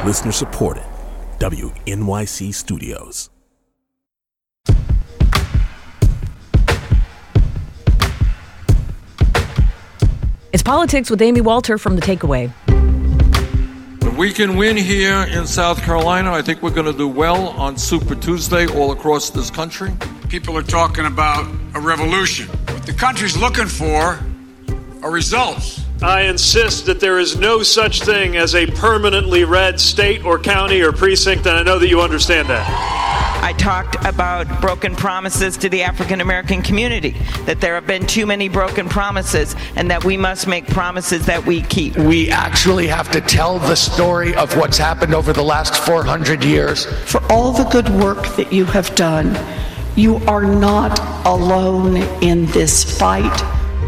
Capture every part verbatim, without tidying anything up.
Listener supported. W N Y C Studios. It's Politics with Amy Walter from The Takeaway. If we can win here in South Carolina, I think we're going to do well on Super Tuesday all across this country. People are talking about a revolution. What the country's looking for are results. I insist that there is no such thing as a permanently red state or county or precinct, and I know that you understand that. I talked about broken promises to the African American community, that there have been too many broken promises, and that we must make promises that we keep. We actually have to tell the story of what's happened over the last four hundred years. For all the good work that you have done, you are not alone in this fight.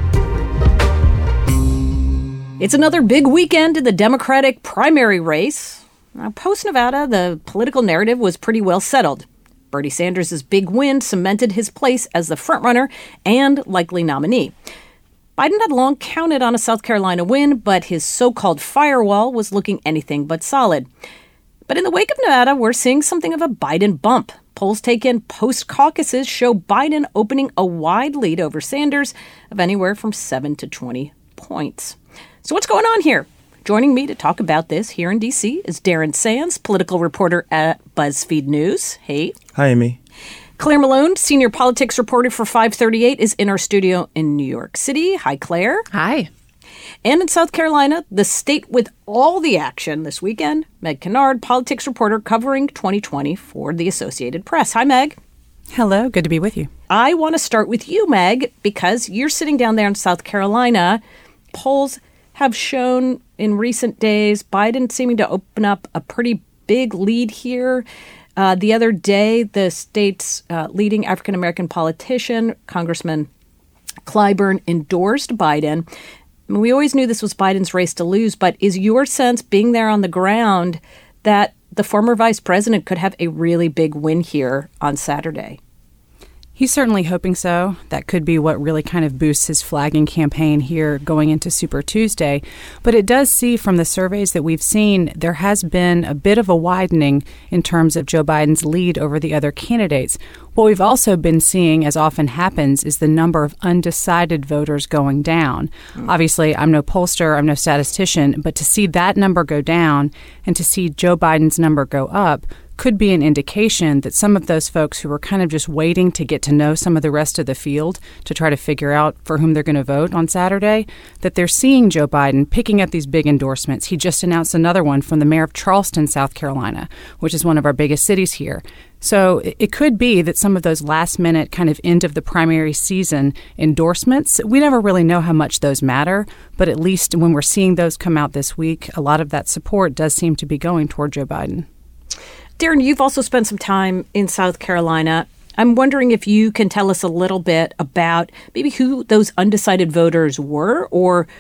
It's another big weekend in the Democratic primary race. Now, post-Nevada, the political narrative was pretty well settled. Bernie Sanders' big win cemented his place as the frontrunner and likely nominee. Biden had long counted on a South Carolina win, but his so-called firewall was looking anything but solid. But in the wake of Nevada, we're seeing something of a Biden bump. Polls taken post-caucuses show Biden opening a wide lead over Sanders of anywhere from seven to twenty points. So what's going on here? Joining me to talk about this here in D C is Darren Sands, political reporter at BuzzFeed News. Hey. Hi, Amy. Claire Malone, senior politics reporter for five thirty-eight, is in our studio in New York City. Hi, Claire. Hi. And in South Carolina, the state with all the action this weekend, Meg Kennard, politics reporter covering twenty twenty for the Associated Press. Hi, Meg. Hello. Good to be with you. I want to start with you, Meg, because you're sitting down there in South Carolina. Polls have shown in recent days Biden seeming to open up a pretty big lead here. Uh, the other day, the state's uh, leading African-American politician, Congressman Clyburn, endorsed Biden. I mean, we always knew this was Biden's race to lose, but is your sense, being there on the ground, that the former vice president could have a really big win here on Saturday? He's certainly hoping so. That could be what really kind of boosts his flagging campaign here going into Super Tuesday. But it does see from the surveys that we've seen, there has been a bit of a widening in terms of Joe Biden's lead over the other candidates. What we've also been seeing, as often happens, is the number of undecided voters going down. Mm. Obviously, I'm no pollster, I'm no statistician, but to see that number go down and to see Joe Biden's number go up could be an indication that some of those folks who were kind of just waiting to get to know some of the rest of the field to try to figure out for whom they're going to vote on Saturday, that they're seeing Joe Biden picking up these big endorsements. He just announced another one from the mayor of Charleston, South Carolina, which is one of our biggest cities here. So it could be that some of those last-minute kind of end of the primary season endorsements, we never really know how much those matter, but at least when we're seeing those come out this week, a lot of that support does seem to be going toward Joe Biden. Darren, you've also spent some time in South Carolina. I'm wondering if you can tell us a little bit about maybe who those undecided voters were, or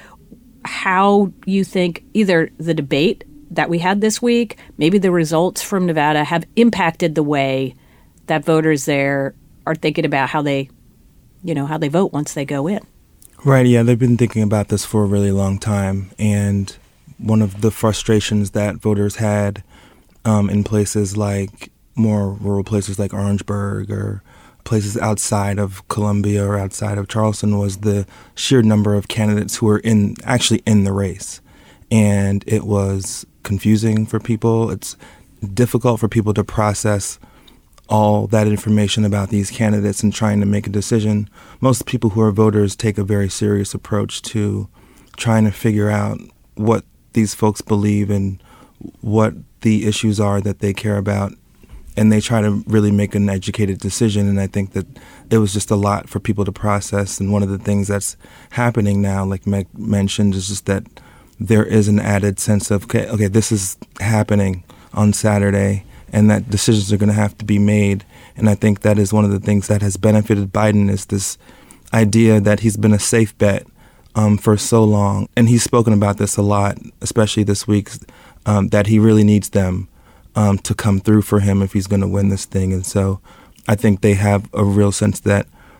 how you think either the debate that we had this week, maybe the results from Nevada, have impacted the way that voters there are thinking about how they, you know, how they vote once they go in. Right, yeah, they've been thinking about this for a really long time. And one of the frustrations that voters had Um, in places like more rural places like Orangeburg or places outside of Columbia or outside of Charleston was the sheer number of candidates who were in actually in the race. And it was confusing for people. It's difficult for people to process all that information about these candidates and trying to make a decision. Most people who are voters take a very serious approach to trying to figure out what these folks believe and what the issues are that they care about, and they try to really make an educated decision. And I think that it was just a lot for people to process. And one of the things that's happening now, like Meg mentioned, is just that there is an added sense of, okay, okay, this is happening on Saturday, and that decisions are going to have to be made. And I think that is one of the things that has benefited Biden, is this idea that he's been a safe bet um, for so long. And he's spoken about this a lot, especially this week, um, that he really needs them um, to come through for him if he's going to win this thing. And so I think they have a real sense that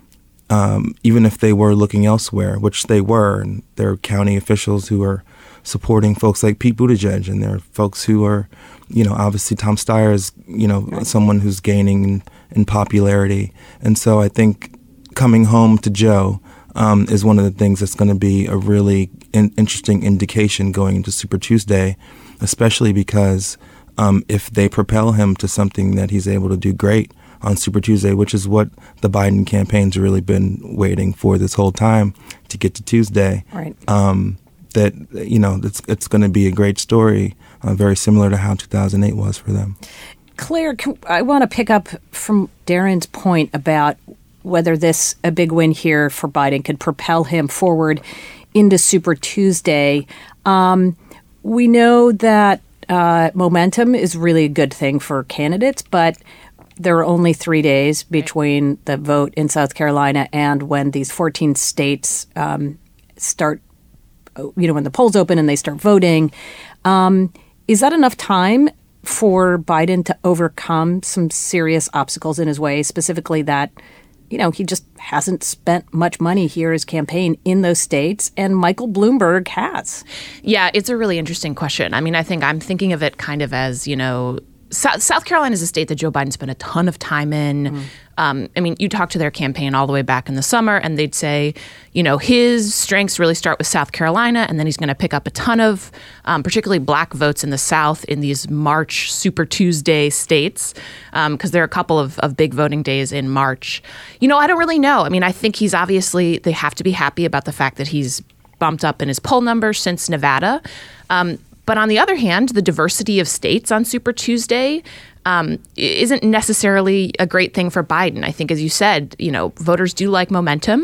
um, even if they were looking elsewhere, which they were, and there are county officials who are supporting folks like Pete Buttigieg, and there are folks who are, you know, obviously Tom Steyer is, you know, right. someone who's gaining in, in popularity. And so I think coming home to Joe um, is one of the things that's going to be a really in- interesting indication going into Super Tuesday, especially because um, if they propel him to something that he's able to do great on Super Tuesday, which is what the Biden campaign's really been waiting for this whole time to get to Tuesday. Right. Um, that, you know, it's, it's going to be a great story, uh, very similar to how two thousand eight was for them. Claire, can, I want to pick up from Darren's point about whether this, a big win here for Biden, could propel him forward into Super Tuesday. Um, we know that uh, momentum is really a good thing for candidates, but there are only three days between the vote in South Carolina and when these fourteen states um, start, you know, when the polls open and they start voting. Um, is that enough time for Biden to overcome some serious obstacles in his way, specifically that, you know, he just hasn't spent much money here, his campaign in those states, and Michael Bloomberg has? Yeah, it's a really interesting question. I mean, I think I'm thinking of it kind of as, you know, South, South Carolina is a state that Joe Biden spent a ton of time in. Mm. Um, I mean, you talk to their campaign all the way back in the summer, and they'd say, you know, his strengths really start with South Carolina, and then he's going to pick up a ton of um, particularly black votes in the South in these March Super Tuesday states, because um, there are a couple of, of big voting days in March. You know, I don't really know. I mean, I think he's obviously, they have to be happy about the fact that he's bumped up in his poll numbers since Nevada. Um, But on the other hand, the diversity of states on Super Tuesday um, isn't necessarily a great thing for Biden. I think, as you said, you know, voters do like momentum,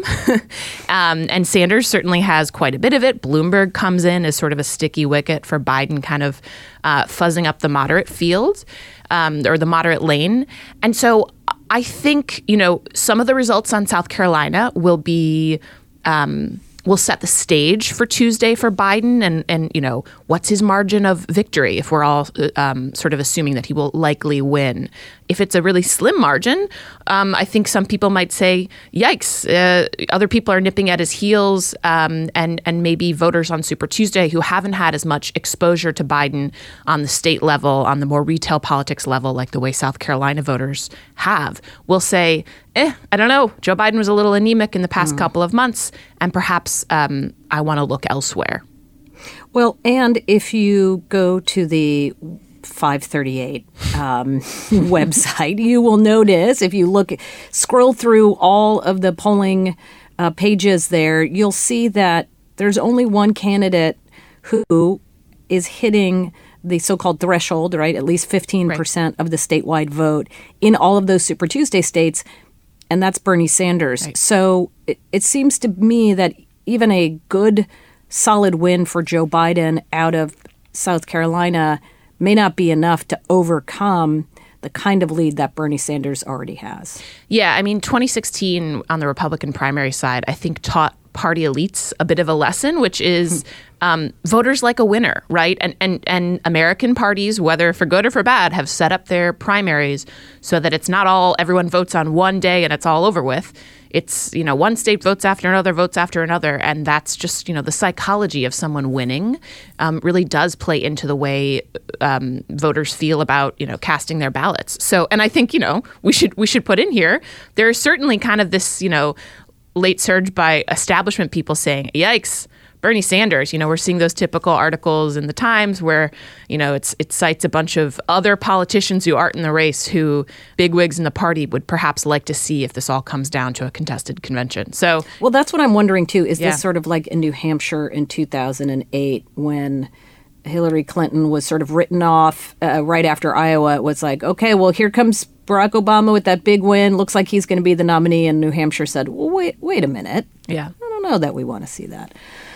um, and Sanders certainly has quite a bit of it. Bloomberg comes in as sort of a sticky wicket for Biden, kind of uh, fuzzing up the moderate field um, or the moderate lane. And so I think, you know, some of the results on South Carolina will be um, will set the stage for Tuesday for Biden, and, and you know, what's his margin of victory if we're all um, sort of assuming that he will likely win. If it's a really slim margin, um, I think some people might say, yikes, uh, other people are nipping at his heels, um, and, and maybe voters on Super Tuesday who haven't had as much exposure to Biden on the state level, on the more retail politics level, like the way South Carolina voters have, will say, eh, I don't know, Joe Biden was a little anemic in the past mm. couple of months, and perhaps um, I want to look elsewhere. Well, and if you go to the five thirty-eight um, website, you will notice, if you look, scroll through all of the polling uh, pages there, you'll see that there's only one candidate who is hitting the so-called threshold, right? At least fifteen percent right. of the statewide vote in all of those Super Tuesday states, and that's Bernie Sanders. Right. So it, it seems to me that even a good, solid win for Joe Biden out of South Carolina may not be enough to overcome the kind of lead that Bernie Sanders already has. Yeah, I mean, twenty sixteen on the Republican primary side, I think taught party elites a bit of a lesson, which is um, voters like a winner, right? And, and and American parties, whether for good or for bad, have set up their primaries so that it's not all everyone votes on one day and it's all over with. It's, you know, one state votes after another, votes after another. And that's just, you know, the psychology of someone winning um, really does play into the way um, voters feel about, you know, casting their ballots. So, and I think, you know, we should we should put in here, there is certainly kind of this, you know, late surge by establishment people saying, yikes, Bernie Sanders. You know, we're seeing those typical articles in the Times where, you know, it's it cites a bunch of other politicians who aren't in the race who bigwigs in the party would perhaps like to see if this all comes down to a contested convention. So, well, that's what I'm wondering, too. Is yeah. this sort of like in New Hampshire in two thousand eight when Hillary Clinton was sort of written off uh, right after Iowa? It was like, OK, well, here comes Barack Obama with that big win. Looks like he's going to be the nominee. And New Hampshire said, well, wait, wait a minute. Yeah, I don't know that we want to see that.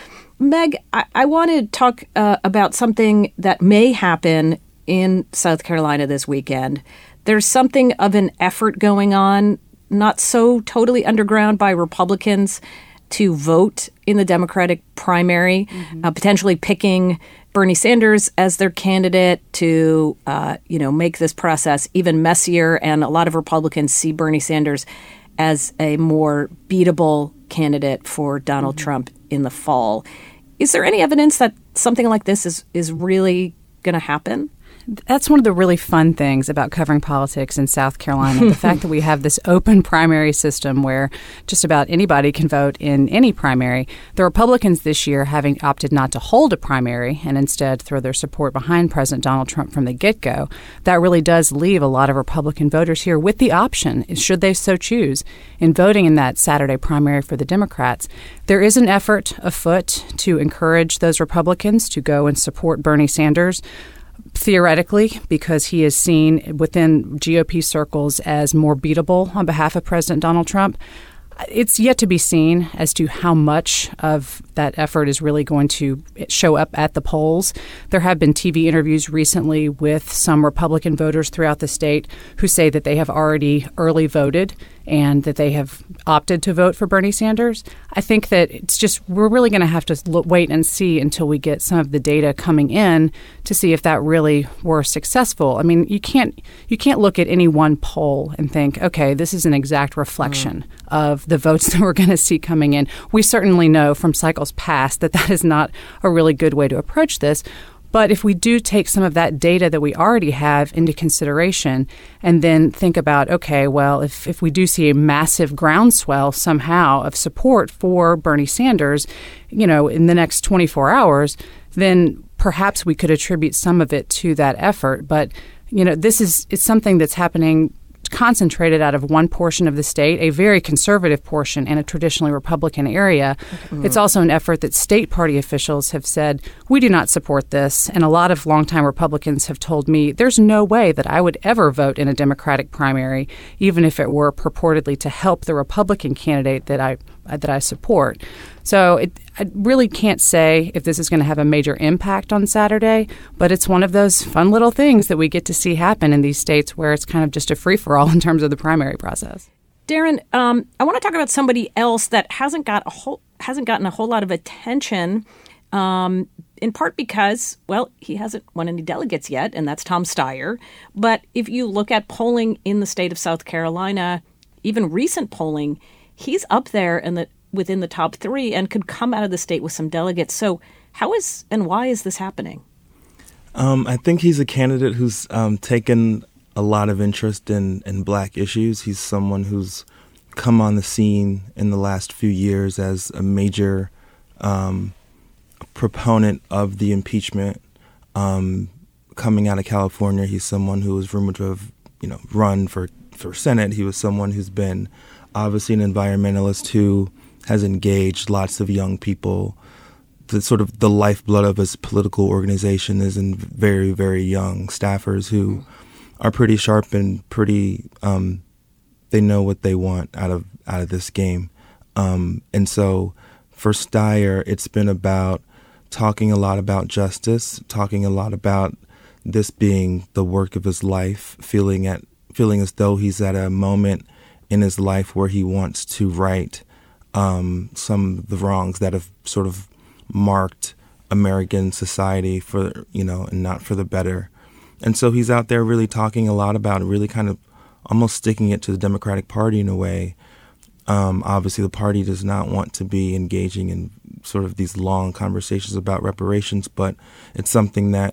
Meg, I, I want to talk uh, about something that may happen in South Carolina this weekend. There's something of an effort going on, not so totally underground by Republicans, to vote in the Democratic primary, mm-hmm. uh, potentially picking Bernie Sanders as their candidate to, uh, you know, make this process even messier. And a lot of Republicans see Bernie Sanders as a more beatable candidate for Donald mm-hmm. Trump in the fall. Is there any evidence that something like this is, is really going to happen? That's one of the really fun things about covering politics in South Carolina, the fact that we have this open primary system where just about anybody can vote in any primary. The Republicans this year, having opted not to hold a primary and instead throw their support behind President Donald Trump from the get-go, that really does leave a lot of Republican voters here with the option, should they so choose, in voting in that Saturday primary for the Democrats. There is an effort afoot to encourage those Republicans to go and support Bernie Sanders, theoretically, because he is seen within G O P circles as more beatable on behalf of President Donald Trump. It's yet to be seen as to how much of that effort is really going to show up at the polls. There have been T V interviews recently with some Republican voters throughout the state who say that they have already early voted and that they have opted to vote for Bernie Sanders. I think that it's just we're really going to have to look, wait and see until we get some of the data coming in to see if that really were successful. I mean, you can't you can't look at any one poll and think, okay, this is an exact reflection mm. of the votes that we're going to see coming in. We certainly know from cycles past that that is not a really good way to approach this. But if we do take some of that data that we already have into consideration and then think about, okay, well, if, if we do see a massive groundswell somehow of support for Bernie Sanders, you know, in the next twenty-four hours, then perhaps we could attribute some of it to that effort. But, you know, this is it's something that's happening concentrated out of one portion of the state, a very conservative portion and a traditionally Republican area. Mm-hmm. It's also an effort that state party officials have said, we do not support this. And a lot of longtime Republicans have told me there's no way that I would ever vote in a Democratic primary, even if it were purportedly to help the Republican candidate that I that I support. So it, I really can't say if this is going to have a major impact on Saturday, but it's one of those fun little things that we get to see happen in these states where it's kind of just a free-for-all in terms of the primary process. Darren, um, I want to talk about somebody else that hasn't got a whole hasn't gotten a whole lot of attention, um, in part because, well, he hasn't won any delegates yet, and that's Tom Steyer. But if you look at polling in the state of South Carolina, even recent polling, he's up there in the within the top three and could come out of the state with some delegates. So how is and why is this happening? Um, I think he's a candidate who's um, taken a lot of interest in, in black issues. He's someone who's come on the scene in the last few years as a major um, proponent of the impeachment. Um, coming out of California, he's someone who was rumored to have, you know, run for, for Senate. He was someone who's been obviously an environmentalist who has engaged lots of young people. The sort of the lifeblood of his political organization is in very, very young staffers who are pretty sharp and pretty, um, they know what they want out of out of this game. Um, and so for Steyer, it's been about talking a lot about justice, talking a lot about this being the work of his life, feeling at feeling as though he's at a moment in his life where he wants to right um, some of the wrongs that have sort of marked American society for, you know, and not for the better. And so he's out there really talking a lot about it, really kind of almost sticking it to the Democratic Party in a way. Um, obviously, the party does not want to be engaging in sort of these long conversations about reparations, but it's something that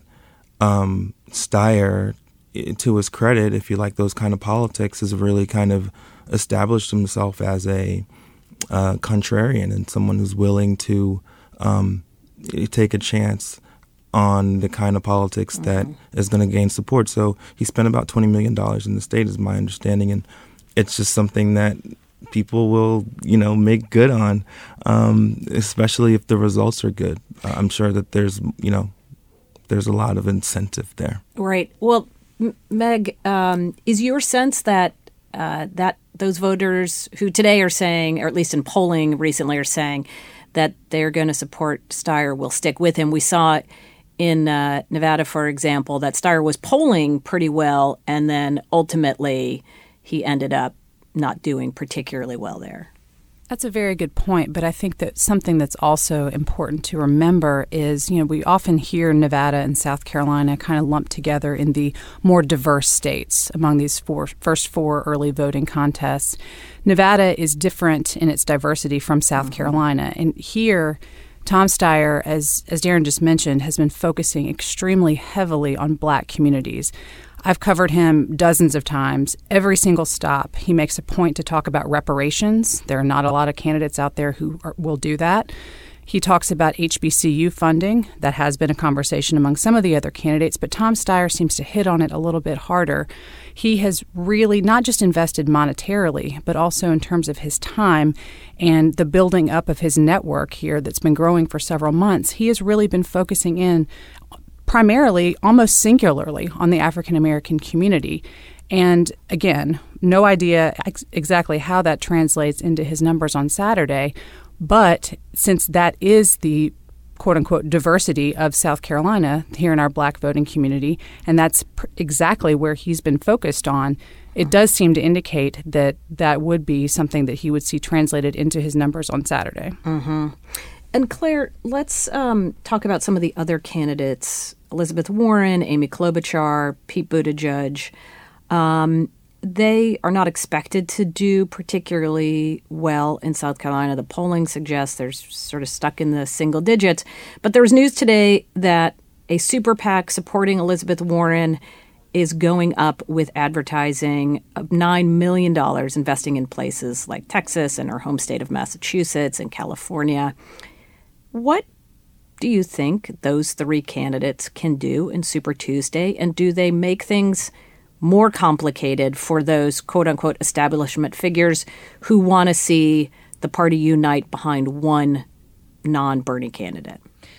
um, Steyer, to his credit, if you like those kind of politics, has really kind of established himself as a uh, contrarian and someone who's willing to um, take a chance on the kind of politics that mm-hmm. is going to gain support. So he spent about twenty million dollars in the state, is my understanding, and it's just something that people will, you know, make good on, um, especially if the results are good. Uh, I'm sure that there's, you know, there's a lot of incentive there. Right. Well, M- Meg, um, is your sense that uh, that those voters who today are saying, or at least in polling recently are saying, that they're going to support Steyer will stick with him? We saw in uh, Nevada, for example, that Steyer was polling pretty well, and then ultimately he ended up not doing particularly well there. That's a very good point, but I think that something that's also important to remember is, you know, we often hear Nevada and South Carolina kind of lumped together in the more diverse states among these four, first four early voting contests. Nevada is different in its diversity from South mm-hmm. Carolina, and here Tom Steyer, as as Darren just mentioned, has been focusing extremely heavily on Black communities. I've covered him dozens of times. Every single stop, he makes a point to talk about reparations. There are not a lot of candidates out there who are, will do that. He talks about H B C U funding. That has been a conversation among some of the other candidates, but Tom Steyer seems to hit on it a little bit harder. He has really not just invested monetarily, but also in terms of his time and the building up of his network here that's been growing for several months. He has really been focusing in primarily, almost singularly, on the African American community. And again, no idea ex- exactly how that translates into his numbers on Saturday. But since that is the quote-unquote diversity of South Carolina here in our Black voting community, and that's pr- exactly where he's been focused on, it does seem to indicate that that would be something that he would see translated into his numbers on Saturday. Mm-hmm. And Claire, let's um, talk about some of the other candidates: Elizabeth Warren, Amy Klobuchar, Pete Buttigieg. Um, they are not expected to do particularly well in South Carolina. The polling suggests they're sort of stuck in the single digits. But there was news today that a super PAC supporting Elizabeth Warren is going up with advertising of nine million dollars, investing in places like Texas and her home state of Massachusetts and California. What do you think those three candidates can do in Super Tuesday? And do they make things more complicated for those quote-unquote establishment figures who want to see the party unite behind one non-Bernie candidate?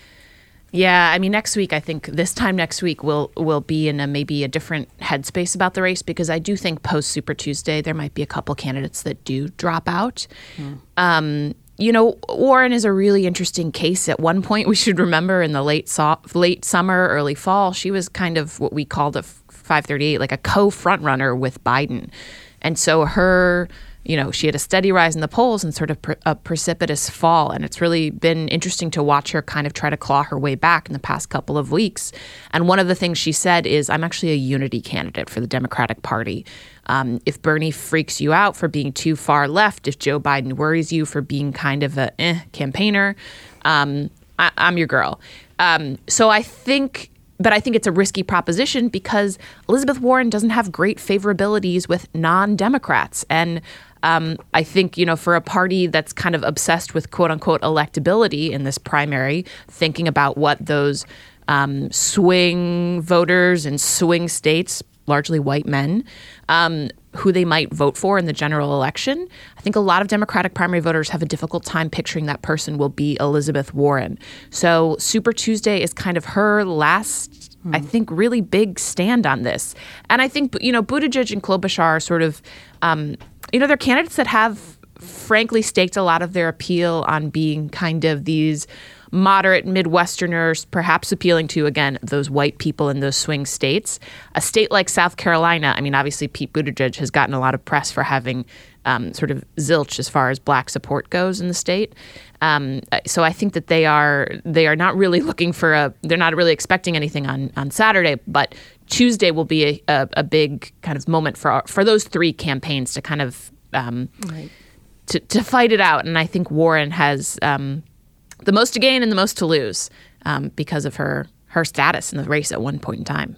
Yeah, I mean, next week, I think this time next week, we'll, we'll be in a maybe a different headspace about the race, because I do think post-Super Tuesday, there might be a couple candidates that do drop out. Mm. Um You know, Warren is a really interesting case. At one point, we should remember in the late so- late summer, early fall, she was kind of what we called a five thirty-eight, like a co-frontrunner with Biden. And so her, you know, she had a steady rise in the polls and sort of pre- a precipitous fall. And it's really been interesting to watch her kind of try to claw her way back in the past couple of weeks. And one of the things she said is, I'm actually a unity candidate for the Democratic Party. Um, if Bernie freaks you out for being too far left, if Joe Biden worries you for being kind of a eh campaigner, um, I, I'm your girl. Um, so I think, but I think it's a risky proposition because Elizabeth Warren doesn't have great favorabilities with non-Democrats. And um, I think, you know, for a party that's kind of obsessed with quote unquote electability in this primary, thinking about what those um, swing voters in swing states, largely white men, um, who they might vote for in the general election. I think a lot of Democratic primary voters have a difficult time picturing that person will be Elizabeth Warren. So Super Tuesday is kind of her last, mm. I think, really big stand on this. And I think, you know, Buttigieg and Klobuchar are sort of, um, you know, they're candidates that have, frankly, staked a lot of their appeal on being kind of these moderate Midwesterners, perhaps appealing to, again, those white people in those swing states. A state like South Carolina, I mean, obviously Pete Buttigieg has gotten a lot of press for having um, sort of zilch as far as Black support goes in the state. Um, so I think that they are they are not really looking for a, they're not really expecting anything on, on Saturday, but Tuesday will be a, a, a big kind of moment for for those three campaigns to kind of um, right. to, to fight it out. And I think Warren has um, the most to gain and the most to lose um, because of her her status in the race at one point in time.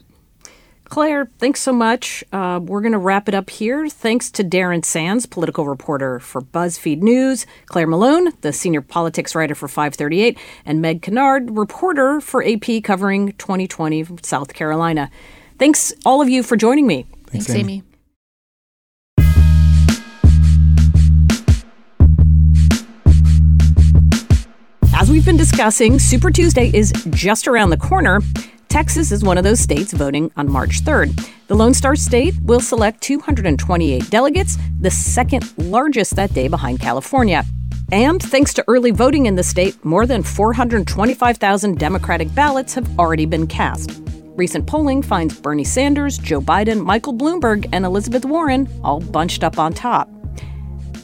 Claire, thanks so much. Uh, we're going to wrap it up here. Thanks to Darren Sands, political reporter for BuzzFeed News, Claire Malone, the senior politics writer for five thirty-eight, and Meg Kennard, reporter for A P covering twenty twenty from South Carolina. Thanks, all of you, for joining me. Thanks, Thanks Amy. Amy. As we've been discussing, Super Tuesday is just around the corner. Texas is one of those states voting on March third. The Lone Star State will select two hundred twenty-eight delegates, the second largest that day behind California. And thanks to early voting in the state, more than four hundred twenty-five thousand Democratic ballots have already been cast. Recent polling finds Bernie Sanders, Joe Biden, Michael Bloomberg, and Elizabeth Warren all bunched up on top.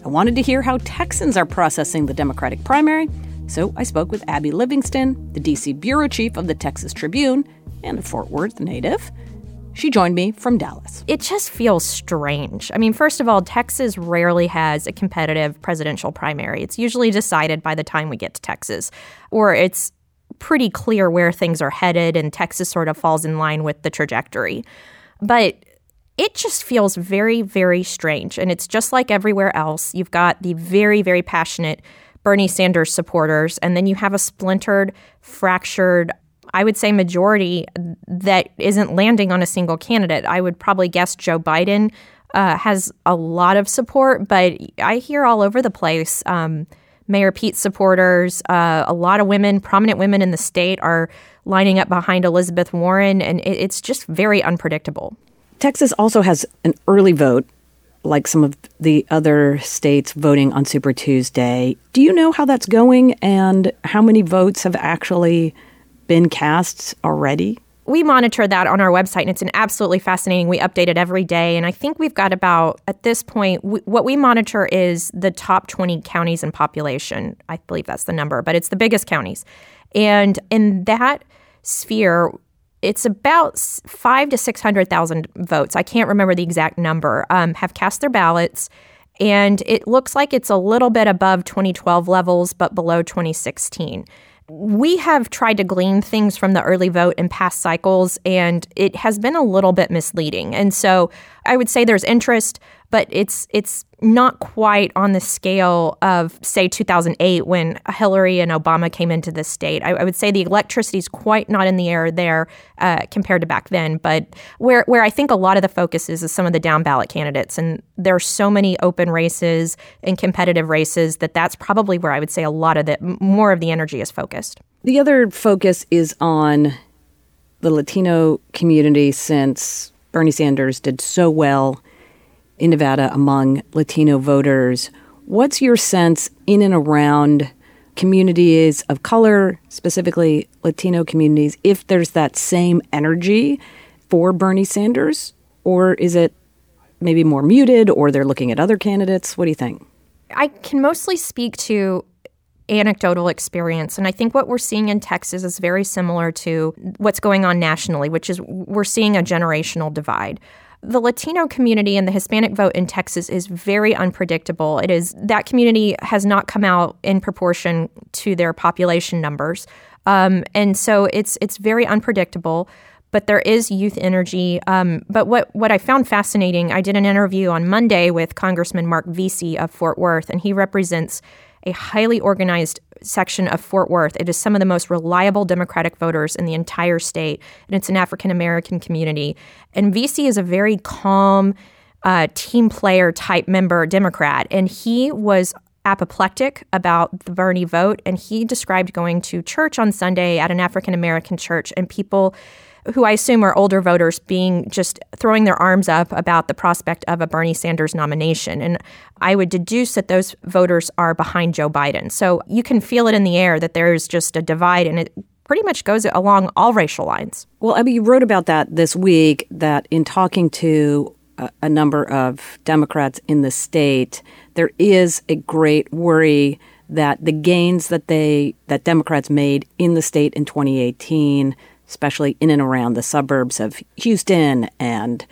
I wanted to hear how Texans are processing the Democratic primary, so I spoke with Abby Livingston, the D C bureau chief of the Texas Tribune and a Fort Worth native. She joined me from Dallas. It just feels strange. I mean, first of all, Texas rarely has a competitive presidential primary. It's usually decided by the time we get to Texas, or it's pretty clear where things are headed, and Texas sort of falls in line with the trajectory. But it just feels very, very strange. And it's just like everywhere else. You've got the very, very passionate Bernie Sanders supporters, and then you have a splintered, fractured, I would say, majority that isn't landing on a single candidate. I would probably guess Joe Biden uh, has a lot of support, but I hear all over the place um, Mayor Pete supporters, uh, a lot of women, prominent women in the state are lining up behind Elizabeth Warren, and it, it's just very unpredictable. Texas also has an early vote, like some of the other states voting on Super Tuesday. Do you know how that's going and how many votes have actually been cast already? We monitor that on our website, and it's an absolutely fascinating. We update it every day, and I think we've got about, at this point, w- what we monitor is the top twenty counties in population. I believe that's the number, but it's the biggest counties. And in that sphere, it's about five to six hundred thousand votes. I can't remember the exact number. Um, have cast their ballots, and it looks like it's a little bit above twenty twelve levels, but below twenty sixteen. We have tried to glean things from the early vote in past cycles, and it has been a little bit misleading. And so I would say there's interest, but it's it's not quite on the scale of, say, two thousand eight when Hillary and Obama came into the state. I, I would say the electricity is quite not in the air there uh, compared to back then. But where, where I think a lot of the focus is, is some of the down ballot candidates. And there are so many open races and competitive races that that's probably where I would say a lot of the, more of the energy is focused. The other focus is on the Latino community, since Bernie Sanders did so well in Nevada among Latino voters. What's your sense in and around communities of color, specifically Latino communities, if there's that same energy for Bernie Sanders? Or is it maybe more muted, or they're looking at other candidates? What do you think? I can mostly speak to anecdotal experience. And I think what we're seeing in Texas is very similar to what's going on nationally, which is we're seeing a generational divide. The Latino community and the Hispanic vote in Texas is very unpredictable. It is that community has not come out in proportion to their population numbers. Um, and so it's it's very unpredictable, but there is youth energy. Um, but what, what I found fascinating, I did an interview on Monday with Congressman Mark Vesey of Fort Worth, and he represents a highly organized section of Fort Worth. It is some of the most reliable Democratic voters in the entire state, and it's an African-American community. And Vesey is a very calm, uh, team player type member Democrat, and he was apoplectic about the Bernie vote, and he described going to church on Sunday at an African-American church, and people who I assume are older voters being just throwing their arms up about the prospect of a Bernie Sanders nomination. And I would deduce that those voters are behind Joe Biden. So you can feel it in the air that there's just a divide, and it pretty much goes along all racial lines. Well, Abby, you wrote about that this week, that in talking to a, a number of Democrats in the state, there is a great worry that the gains that they that Democrats made in the state in twenty eighteen, especially in and around the suburbs of Houston and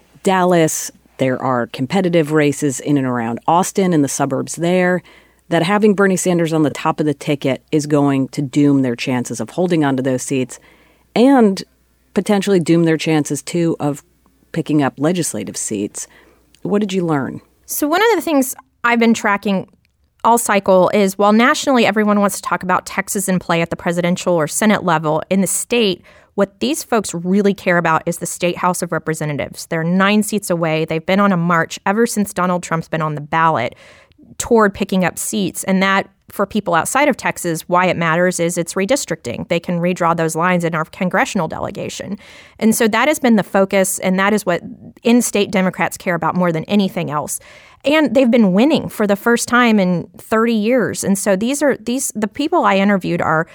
Dallas. There are competitive races in and around Austin and the suburbs there, that having Bernie Sanders on the top of the ticket is going to doom their chances of holding onto those seats, and potentially doom their chances, too, of picking up legislative seats. What did you learn? So one of the things I've been tracking all cycle is, while nationally everyone wants to talk about Texas in play at the presidential or Senate level, in the state, what these folks really care about is the state House of Representatives. They're nine seats away. They've been on a march ever since Donald Trump's been on the ballot toward picking up seats. And that, for people outside of Texas, why it matters is it's redistricting. They can redraw those lines in our congressional delegation. And so that has been the focus, and that is what in-state Democrats care about more than anything else. And they've been winning for the first time in thirty years. And so these are these the people I interviewed are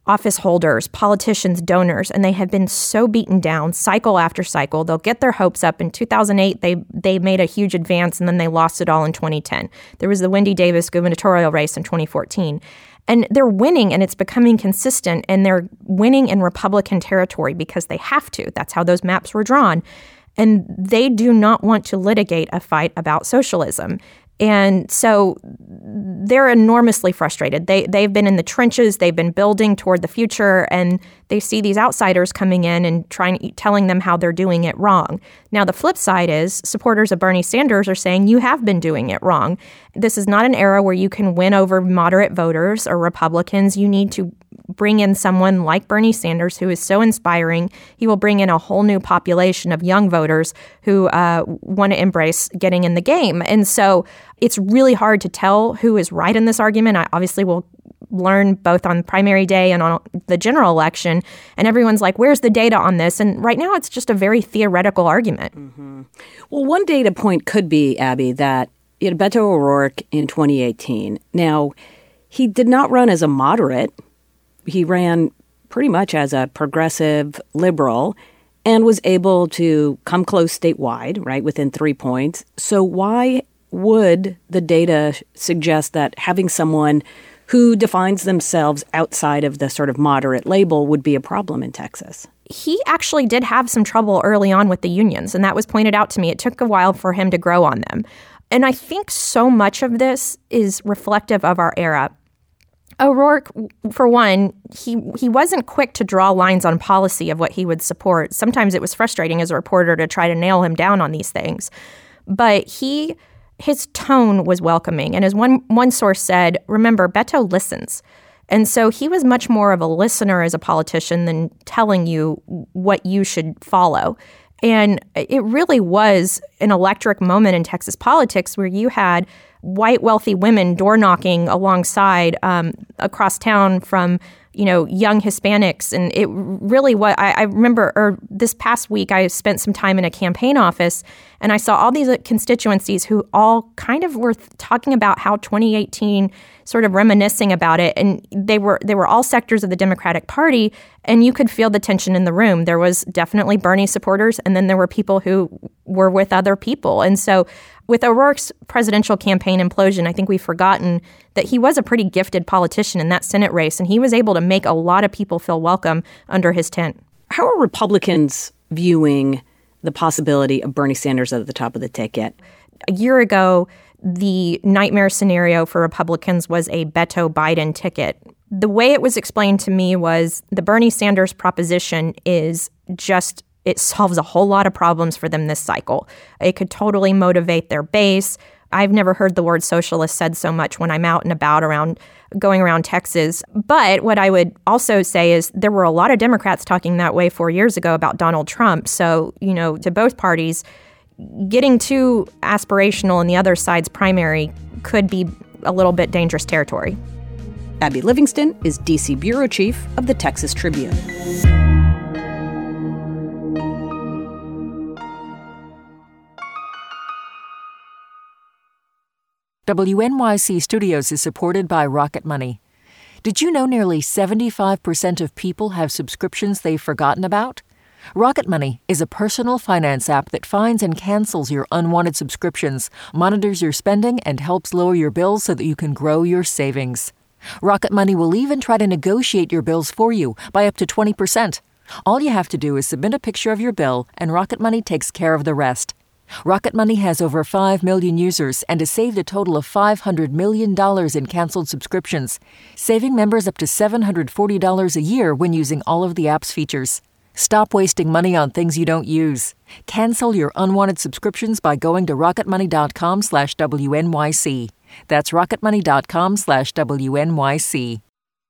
office holders, politicians, donors, and they have been so beaten down cycle after cycle. They'll get their hopes up. In two thousand eight, they they made a huge advance, and then they lost it all in twenty ten. There was the Wendy Davis gubernatorial race in twenty fourteen. And they're winning, and it's becoming consistent, and they're winning in Republican territory because they have to. That's how those maps were drawn. And they do not want to litigate a fight about socialism. And so they're enormously frustrated. They, they've been in the trenches. They've been building toward the future, and they see these outsiders coming in and trying, telling them how they're doing it wrong. Now, the flip side is supporters of Bernie Sanders are saying you have been doing it wrong. This is not an era where you can win over moderate voters or Republicans. You need to bring in someone like Bernie Sanders, who is so inspiring. He will bring in a whole new population of young voters who uh, want to embrace getting in the game. And so it's really hard to tell who is right in this argument. I obviously will learn both on primary day and on the general election. And everyone's like, where's the data on this? And right now, it's just a very theoretical argument. Mm-hmm. Well, one data point could be, Abby, that you know, Beto O'Rourke in twenty eighteen. Now, he did not run as a moderate. He ran pretty much as a progressive liberal and was able to come close statewide, right, within three points. So why would the data suggest that having someone who defines themselves outside of the sort of moderate label would be a problem in Texas? He actually did have some trouble early on with the unions, and that was pointed out to me. It took a while for him to grow on them. And I think so much of this is reflective of our era. O'Rourke, for one, he he wasn't quick to draw lines on policy of what he would support. Sometimes it was frustrating as a reporter to try to nail him down on these things. But he his tone was welcoming. And as one one source said, remember, Beto listens. And so he was much more of a listener as a politician than telling you what you should follow. And it really was an electric moment in Texas politics where you had white wealthy women door knocking alongside um, across town from, you know, young Hispanics. And it really was, I, I remember or this past week, I spent some time in a campaign office and I saw all these constituencies who all kind of were talking about how twenty eighteen, sort of reminiscing about it. And they were they were all sectors of the Democratic Party, and you could feel the tension in the room. There was definitely Bernie supporters, and then there were people who were with other people. And so with O'Rourke's presidential campaign implosion, I think we've forgotten that he was a pretty gifted politician in that Senate race, and he was able to make a lot of people feel welcome under his tent. How are Republicans viewing the possibility of Bernie Sanders at the top of the ticket? A year ago, the nightmare scenario for Republicans was a Beto Biden ticket. The way it was explained to me was the Bernie Sanders proposition is just, it solves a whole lot of problems for them this cycle. It could totally motivate their base. I've never heard the word socialist said so much when I'm out and about around going around Texas. But what I would also say is there were a lot of Democrats talking that way four years ago about Donald Trump. So, you know, to both parties, getting too aspirational in the other side's primary could be a little bit dangerous territory. Abby Livingston is D C bureau chief of the Texas Tribune. W N Y C Studios is supported by Rocket Money. Did you know nearly seventy-five percent of people have subscriptions they've forgotten about? Rocket Money is a personal finance app that finds and cancels your unwanted subscriptions, monitors your spending, and helps lower your bills so that you can grow your savings. Rocket Money will even try to negotiate your bills for you by up to twenty percent. All you have to do is submit a picture of your bill, and Rocket Money takes care of the rest. Rocket Money has over five million users and has saved a total of five hundred million dollars in canceled subscriptions, saving members up to seven hundred forty dollars a year when using all of the app's features. Stop wasting money on things you don't use. Cancel your unwanted subscriptions by going to rocketmoney.com slash WNYC. That's rocketmoney.com slash WNYC.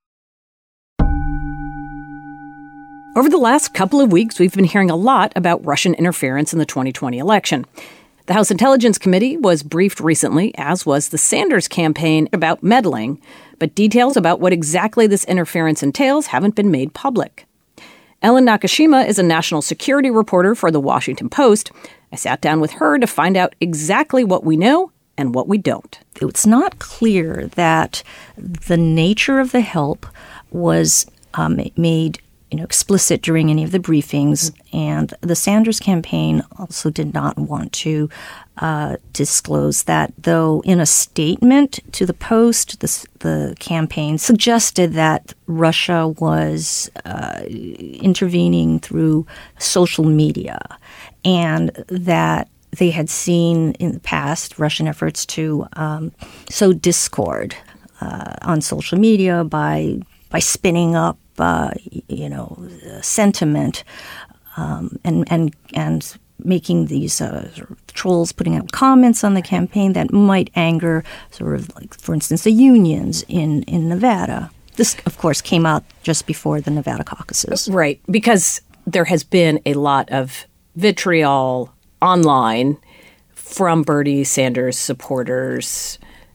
Over the last couple of weeks, we've been hearing a lot about Russian interference in the twenty twenty election. The House Intelligence Committee was briefed recently, as was the Sanders campaign, about meddling, but details about what exactly this interference entails haven't been made public. Ellen Nakashima is a national security reporter for The Washington Post. I sat down with her to find out exactly what we know and what we don't. It's not clear that the nature of the help was um, made you know, explicit during any of the briefings. And the Sanders campaign also did not want to uh, disclose that, though in a statement to the Post, the, the campaign suggested that Russia was uh, intervening through social media and that they had seen in the past Russian efforts to um, sow discord uh, on social media by by spinning up Uh, you know, sentiment um, and and and making these uh, sort of trolls putting out comments on the campaign that might anger, sort of like, for instance, the unions in, in Nevada. This, of course, came out just before the Nevada caucuses. Right, because there has been a lot of vitriol online from Bernie Sanders supporters,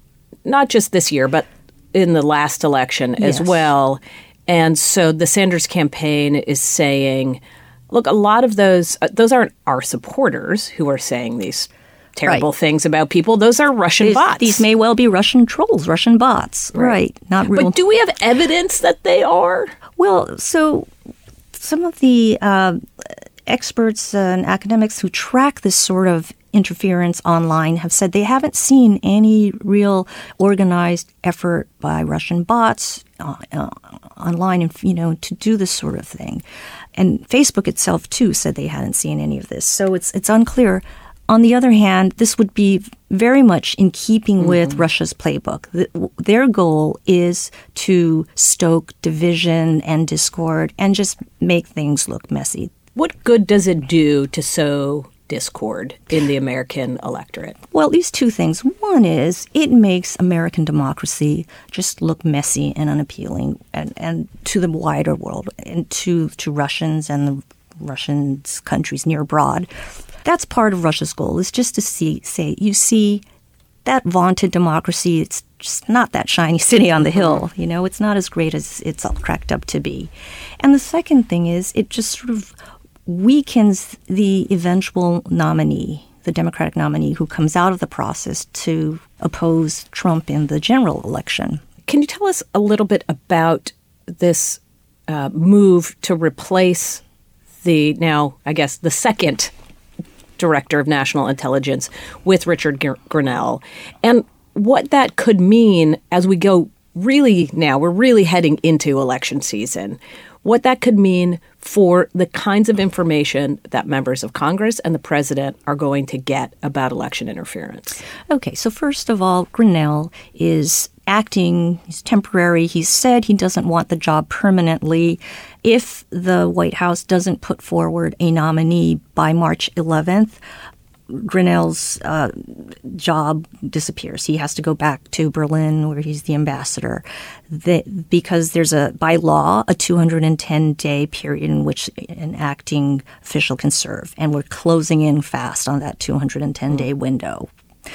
not just this year, but in the last election as Yes. well. And so the Sanders campaign is saying, look, a lot of those, uh, those aren't our supporters who are saying these terrible Right. things about people. Those are Russian These, bots. these may well be Russian trolls, Russian bots. Right. Right. Not real. But do we have evidence that they are? Well, so some of the uh, experts and academics who track this sort of interference online have said they haven't seen any real organized effort by Russian bots uh, uh, online, and you know, to do this sort of thing. And Facebook itself too said they hadn't seen any of this. So it's it's unclear. On the other hand, this would be very much in keeping mm-hmm. with Russia's playbook. The, their goal is to stoke division and discord and just make things look messy. What good does it do to sow discord in the American electorate? Well, at least two things. One is it makes American democracy just look messy and unappealing and, and to the wider world and to, to Russians and the Russian countries near abroad. That's part of Russia's goal, is just to see, say, you see that vaunted democracy, it's just not that shiny city on the hill. You know, it's not as great as it's all cracked up to be. And the second thing is it just sort of weakens the eventual nominee, the Democratic nominee who comes out of the process to oppose Trump in the general election. Can you tell us a little bit about this uh, move to replace the now, I guess, the second Director of National Intelligence with Richard Grenell, and what that could mean as we go really now, we're really heading into election season, what that could mean for the kinds of information that members of Congress and the president are going to get about election interference. Okay, so first of all, Grenell is acting, he's temporary. He said he doesn't want the job permanently. If the White House doesn't put forward a nominee by March eleventh, Grenell's uh, job disappears. He has to go back to Berlin, where he's the ambassador, the, because there's a, by law, a two hundred ten day period in which an acting official can serve. And we're closing in fast on that two hundred ten day window.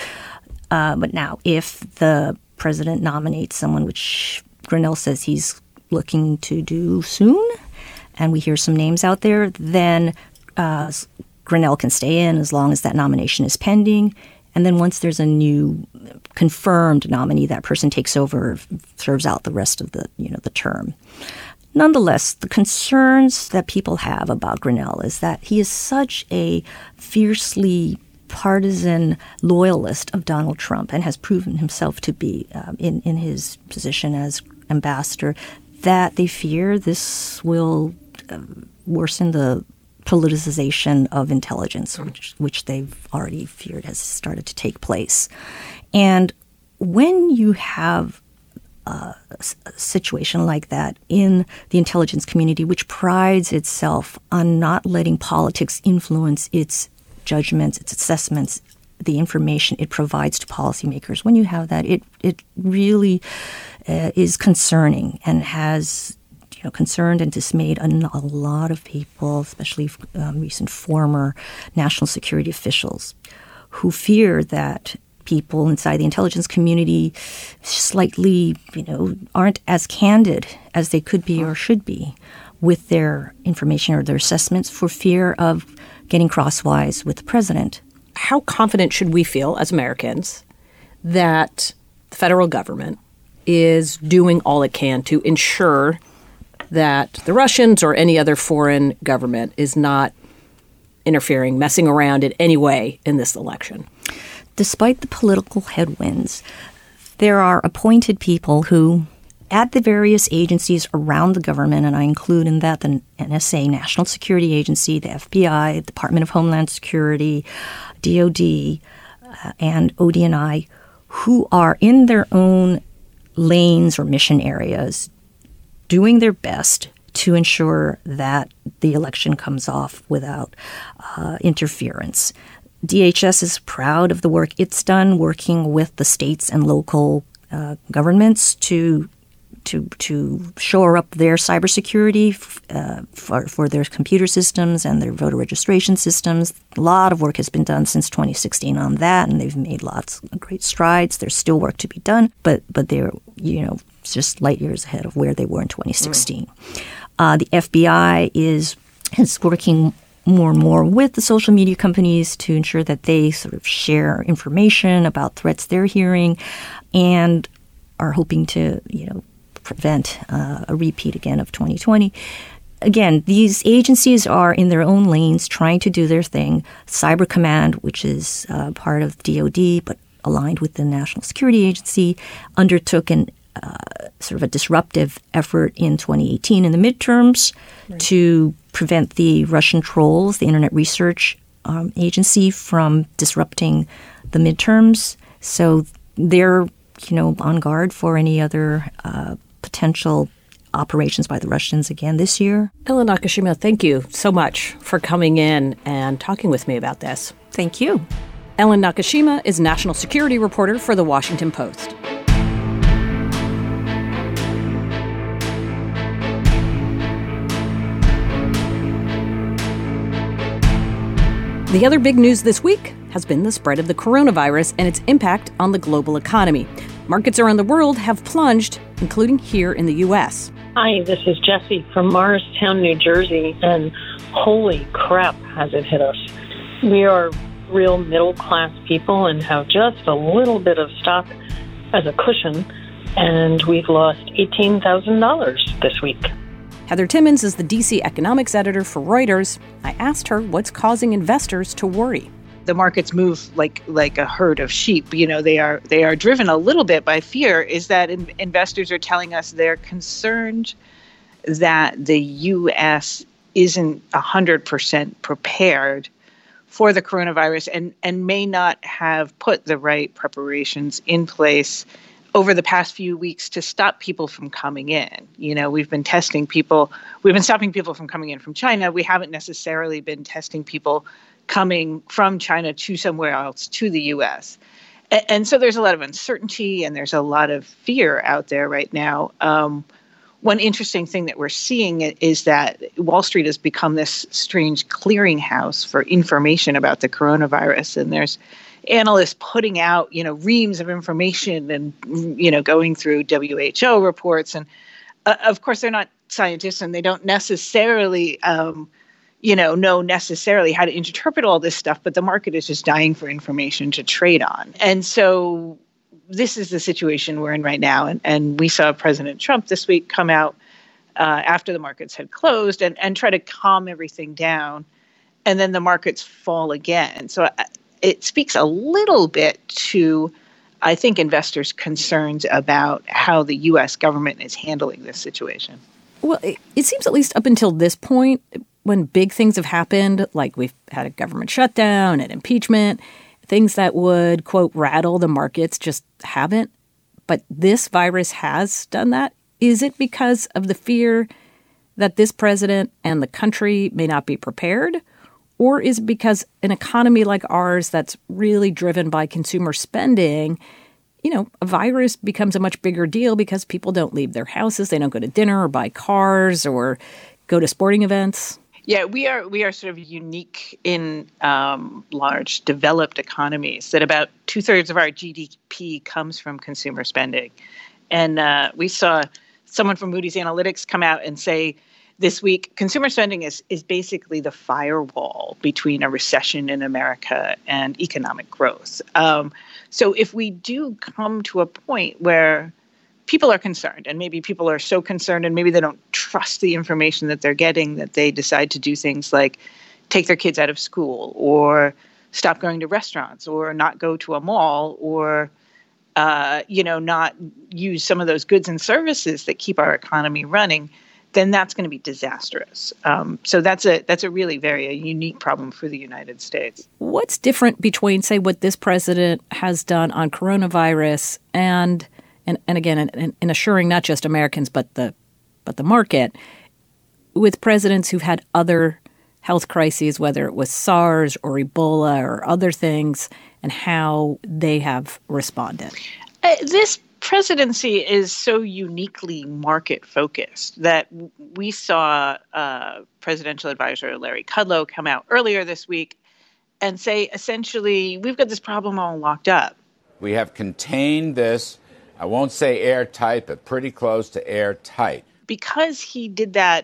Uh, but now, if the president nominates someone, which Grenell says he's looking to do soon, and we hear some names out there, then uh, Grenell can stay in as long as that nomination is pending. And then once there's a new confirmed nominee, that person takes over, serves out the rest of the, you know, the term. Nonetheless, the concerns that people have about Grenell is that he is such a fiercely partisan loyalist of Donald Trump and has proven himself to be um, in, in his position as ambassador, that they fear this will uh, worsen the politicization of intelligence, which, which they've already feared has started to take place. And when you have a, a situation like that in the intelligence community, which prides itself on not letting politics influence its judgments, its assessments, the information it provides to policymakers, when you have that, it it really uh, is concerning and has you know, concerned and dismayed a, a lot of people, especially um, recent former national security officials, who fear that people inside the intelligence community slightly, you know, aren't as candid as they could be or should be with their information or their assessments for fear of getting crosswise with the president. How confident should we feel as Americans that the federal government is doing all it can to ensure that the Russians or any other foreign government is not interfering, messing around in any way in this election. Despite the political headwinds, there are appointed people who, at the various agencies around the government, and I include in that the N S A, National Security Agency, the F B I, Department of Homeland Security, D O D, uh, and O D N I, who are in their own lanes or mission areas doing their best to ensure that the election comes off without uh, interference. D H S is proud of the work it's done working with the states and local uh, governments to to to shore up their cybersecurity uh, for, for their computer systems and their voter registration systems. A lot of work has been done since twenty sixteen on that, and they've made lots of great strides. There's still work to be done, but but they're, you know, just light years ahead of where they were in twenty sixteen. Mm. Uh, the F B I is is working more and more with the social media companies to ensure that they sort of share information about threats they're hearing, and are hoping to, you know, prevent uh, a repeat again of twenty twenty. Again, these agencies are in their own lanes trying to do their thing. Cyber Command, which is uh, part of D O D but aligned with the National Security Agency, undertook an uh, sort of a disruptive effort in twenty eighteen in the midterms right. to prevent the Russian trolls, the Internet Research um, Agency, from disrupting the midterms. So they're, you know, on guard for any other uh, potential operations by the Russians again this year. Ellen Nakashima, thank you so much for coming in and talking with me about this. Thank you. Ellen Nakashima is national security reporter for The Washington Post. The other big news this week has been the spread of the coronavirus and its impact on the global economy. Markets around the world have plunged, including here in the U S. Hi, this is Jessie from Morristown, New Jersey, and holy crap has it hit us. We are real middle-class people and have just a little bit of stock as a cushion, and we've lost eighteen thousand dollars this week. Heather Timmons is the D C economics editor for Reuters. I asked her what's causing investors to worry. The markets move like like a herd of sheep. You know, they are they are driven a little bit by fear. Is that in, investors are telling us they're concerned that the U S isn't one hundred percent prepared for the coronavirus and, and may not have put the right preparations in place over the past few weeks to stop people from coming in. You know, we've been testing people, we've been stopping people from coming in from China. We haven't necessarily been testing people coming from China to somewhere else, to the U S. And, and so there's a lot of uncertainty and there's a lot of fear out there right now. Um, one interesting thing that we're seeing is that Wall Street has become this strange clearinghouse for information about the coronavirus. And there's analysts putting out, you know, reams of information and, you know, going through W H O reports. And uh, of course, they're not scientists and they don't necessarily, um, you know, know necessarily how to interpret all this stuff. But the market is just dying for information to trade on. And so this is the situation we're in right now. And, and we saw President Trump this week come out uh, after the markets had closed and, and try to calm everything down. And then the markets fall again. So I, it speaks a little bit to, I think, investors' concerns about how the U S government is handling this situation. Well, it, it seems at least up until this point, when big things have happened, like we've had a government shutdown and impeachment, things that would, quote, rattle the markets just haven't. But this virus has done that. Is it because of the fear that this president and the country may not be prepared? Or is it because an economy like ours that's really driven by consumer spending, you know, a virus becomes a much bigger deal because people don't leave their houses, they don't go to dinner or buy cars or go to sporting events? Yeah, we are we are sort of unique in um, large developed economies that about two thirds of our G D P comes from consumer spending. And uh, we saw someone from Moody's Analytics come out and say, this week, consumer spending is, is basically the firewall between a recession in America and economic growth. Um, so if we do come to a point where people are concerned, and maybe people are so concerned and maybe they don't trust the information that they're getting that they decide to do things like take their kids out of school or stop going to restaurants or not go to a mall or, uh, you know, not use some of those goods and services that keep our economy running, then that's going to be disastrous. Um, so that's a that's a really very a unique problem for the United States. What's different between, say, what this president has done on coronavirus and and, and again, in, in assuring not just Americans but the but the market with presidents who've had other health crises, whether it was SARS or Ebola or other things, and how they have responded? Uh, this presidency is so uniquely market focused that we saw uh, presidential advisor Larry Kudlow come out earlier this week and say, essentially, we've got this problem all locked up. We have contained this, I won't say airtight, but pretty close to airtight. Because he did that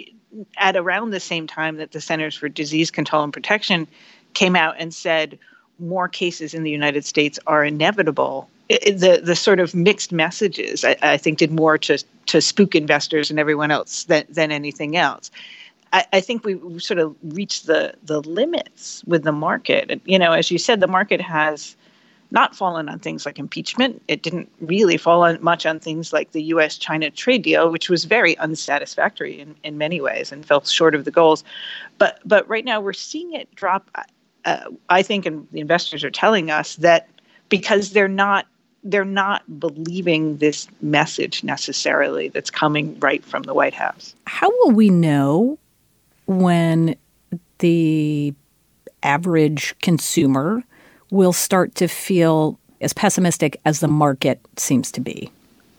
at around the same time that the Centers for Disease Control and Protection came out and said more cases in the United States are inevitable. It, the the sort of mixed messages, I, I think, did more to to spook investors and everyone else than, than anything else. I, I think we sort of reached the the limits with the market. And, you know, as you said, the market has not fallen on things like impeachment. It didn't really fall on much on things like the U S China trade deal, which was very unsatisfactory in, in many ways and fell short of the goals. But but right now we're seeing it drop. Uh, I think, and the investors are telling us that because they're not they're not believing this message necessarily that's coming right from the White House. How will we know when the average consumer will start to feel as pessimistic as the market seems to be?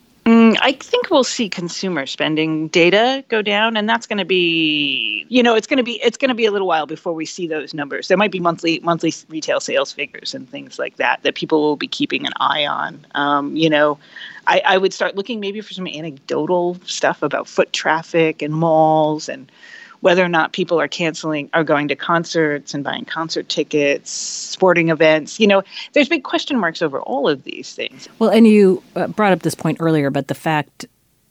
Mm, I think we'll see consumer spending data go down, and that's going to be, you know, it's going to be it's going to be a little while before we see those numbers. There might be monthly monthly retail sales figures and things like that that people will be keeping an eye on. Um, you know, I, I would start looking maybe for some anecdotal stuff about foot traffic and malls and whether or not people are canceling, are going to concerts and buying concert tickets, sporting events. You know, there's big question marks over all of these things. Well, and you uh, brought up this point earlier, but the fact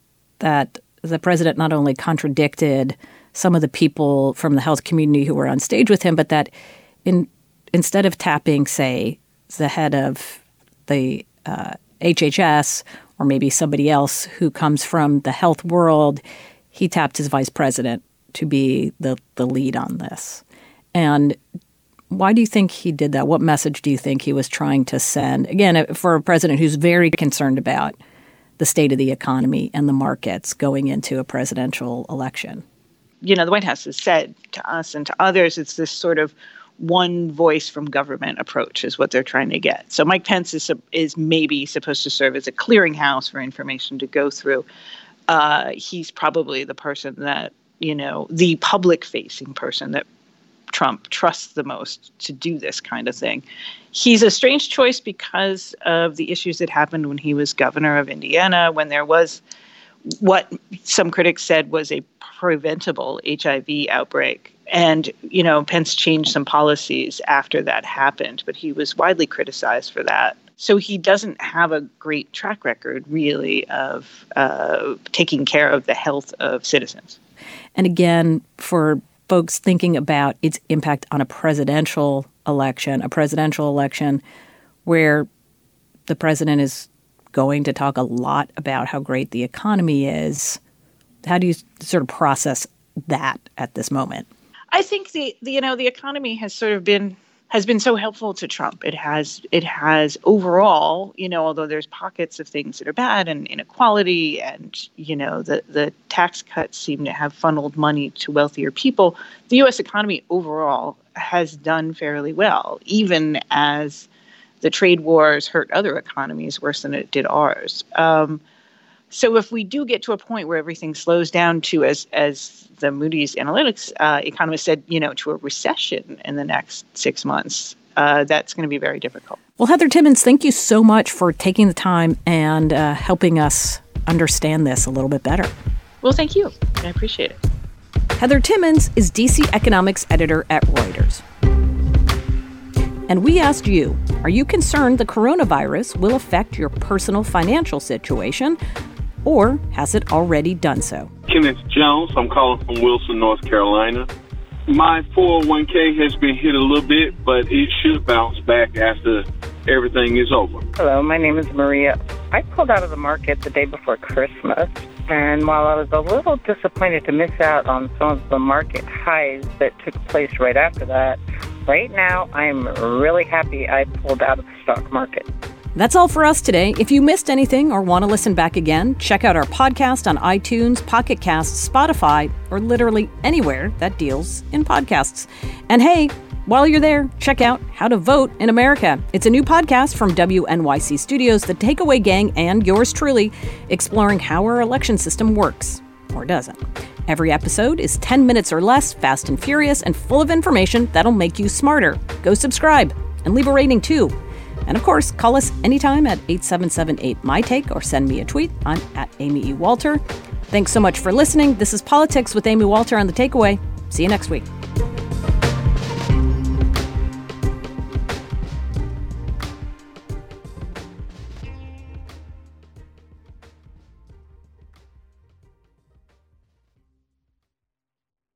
that the president not only contradicted some of the people from the health community who were on stage with him, but that in instead of tapping, say, the head of the uh, H H S or maybe somebody else who comes from the health world, he tapped his vice president to be the, the lead on this. And why do you think he did that? What message do you think he was trying to send? Again, for a president who's very concerned about the state of the economy and the markets going into a presidential election. You know, the White House has said to us and to others, it's this sort of one voice from government approach is what they're trying to get. So Mike Pence is, is maybe supposed to serve as a clearinghouse for information to go through. Uh, he's probably the person that, you know, the public-facing person that Trump trusts the most to do this kind of thing. He's a strange choice because of the issues that happened when he was governor of Indiana, when there was what some critics said was a preventable H I V outbreak. And, you know, Pence changed some policies after that happened, but he was widely criticized for that. So he doesn't have a great track record, really, of uh, taking care of the health of citizens. And again, for folks thinking about its impact on a presidential election, a presidential election where the president is going to talk a lot about how great the economy is, how do you sort of process that at this moment? I think the, the you know, the economy has sort of been has been so helpful to Trump. It has it has overall, you know, although there's pockets of things that are bad and inequality and, you know, the, the tax cuts seem to have funneled money to wealthier people, the U S economy overall has done fairly well, even as the trade wars hurt other economies worse than it did ours. Um, so if we do get to a point where everything slows down to, as as the Moody's Analytics uh, economist said, you know, to a recession in the next six months, uh, that's going to be very difficult. Well, Heather Timmons, thank you so much for taking the time and uh, helping us understand this a little bit better. Well, thank you. I appreciate it. Heather Timmons is D C economics editor at Reuters. And we asked you, are you concerned the coronavirus will affect your personal financial situation, or has it already done so? Kenneth Jones, I'm calling from Wilson, North Carolina. My four oh one k has been hit a little bit, but it should bounce back after everything is over. Hello, my name is Maria. I pulled out of the market the day before Christmas, and while I was a little disappointed to miss out on some of the market highs that took place right after that, right now I'm really happy I pulled out of the stock market. That's all for us today. If you missed anything or want to listen back again, check out our podcast on iTunes, Pocket Casts, Spotify, or literally anywhere that deals in podcasts. And hey, while you're there, check out How to Vote in America. It's a new podcast from W N Y C Studios, The Takeaway Gang, and yours truly, exploring how our election system works, or doesn't. Every episode is ten minutes or less, fast and furious, and full of information that'll make you smarter. Go subscribe and leave a rating too. And of course, call us anytime at eight seven seven eight, M Y Take or send me a tweet. I'm at Amy E. Walter. Thanks so much for listening. This is Politics with Amy Walter on The Takeaway. See you next week.